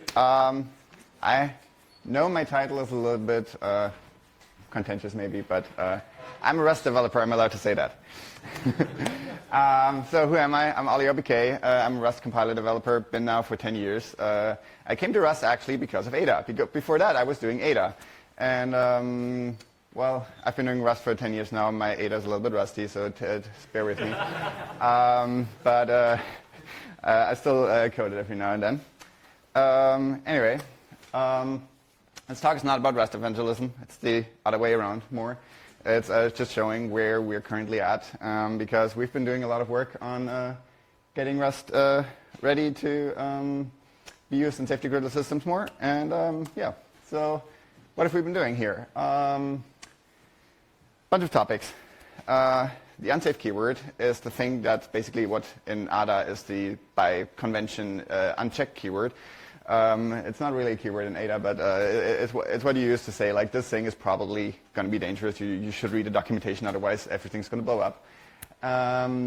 I know my title is a little bit contentious maybe, but I'm a Rust developer, I'm allowed to say that. So who am I? I'm Ali OBK. I'm a Rust compiler developer, been now for 10 years. I came to Rust actually because of Ada. Before that I was doing Ada. And well, I've been doing Rust for 10 years now. My Ada is a little bit rusty, so bear with me. But I still code it every now and then. Anyway, this talk is not about Rust evangelism. It's the other way around more. It's just showing where we're currently at, because we've been doing a lot of work on getting Rust ready to be used in safety-critical systems more. And yeah, so what have we been doing here? Bunch of topics. The unsafe keyword is the thing that's basically what in Ada is the, by convention, unchecked keyword. It's not really a keyword in Ada, but it's what you use to say, like, this thing is probably going to be dangerous. You should read the documentation, otherwise everything's going to blow up.